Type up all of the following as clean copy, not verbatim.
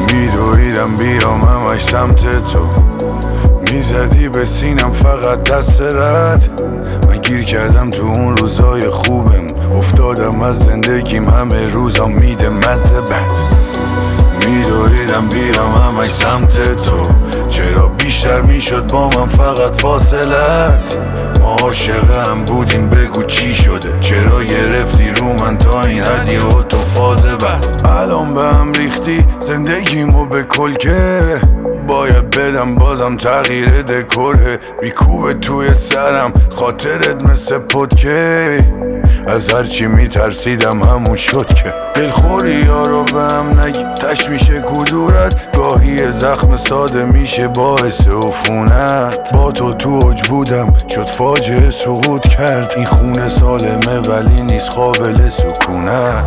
میدویدم بیام همش سمت تو، میزدی به سینم فقط دست رد. من گیر کردم تو اون روزای خوبم، افتادم از زندگیم همه روزا میده مزه بد. میدویدم بیام همش سمت تو، چرا بیشتر میشد با من فقط فاصلت. ما عاشق هم بودیم بگو چی شده، چرا گرفتی رو من تا این حدی و تو فاز بد. الان به هم ریختی زندگیمو به کلکه، باید بدم بازم تغییر دکوره. بیکوبه توی سرم خاطرت مثل پدکه، از هرچی میترسیدم همون شد که دلخوری یارو به هم نگی تش میشه کدورت. گاهی زخم ساده میشه باعث عفونت. با تو اوج بودم شد فاجعه سقوط کرد، این خونه سالمه ولی نیست قابل سکونت.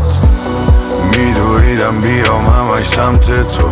میدویدم بیام همش سمت تو،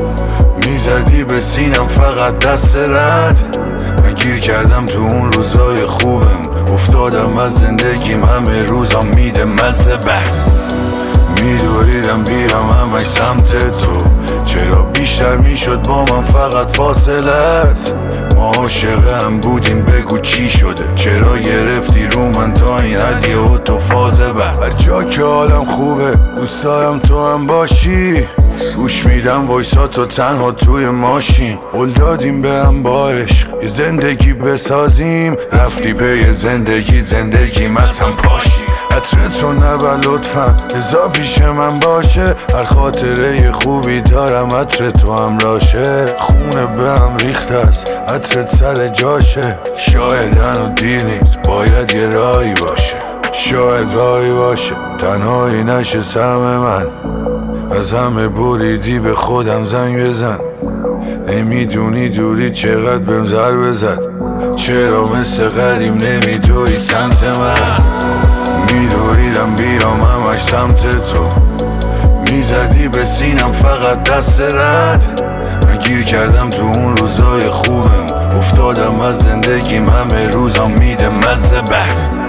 میزدی به سینم فقط دست رد. من گیر کردم تو اون روزای خوبم، افتادم از زندگیم همه روزا میده مزه بد. میدویدم بیام همش سمت تو، چرا بیشتر میشد با من فقط فاصلت. ما عاشق هم بودیم بگو چی شده، چرا گرفتی رو من تا این حدی و تو فاز بد. هر جا که حالم خوبه دوست دارم تو هم باشی، گوش میدم وایساتو تنها توی ماشین. قول دادیم به هم با عشق یه زندگی بسازیم، رفتی به یه زندگیم از هم پاشی. عطرتو نبر لطفا ازا پیش من باشه، هر خاطره خوبی دارم عطر تو هم راشه. خونه به هم ریخته است عطرت سر جاشه، شاید هنو دیر نیست باید یه راهی باشه. شاید راهی باشه تنهایی نشه سهم من، از همه بریدی به خودم زنگ بزن. نمیدونی دوری چقدر بهم ضربه زد، چرا مثل قدیم نمیدوی سمت من. میدویدم بیام همش سمت تو، میزدی به سینم فقط دست رد. من گیر کردم تو اون روزای خوبم، افتادم از زندگیم همه روزا میده مزه بد.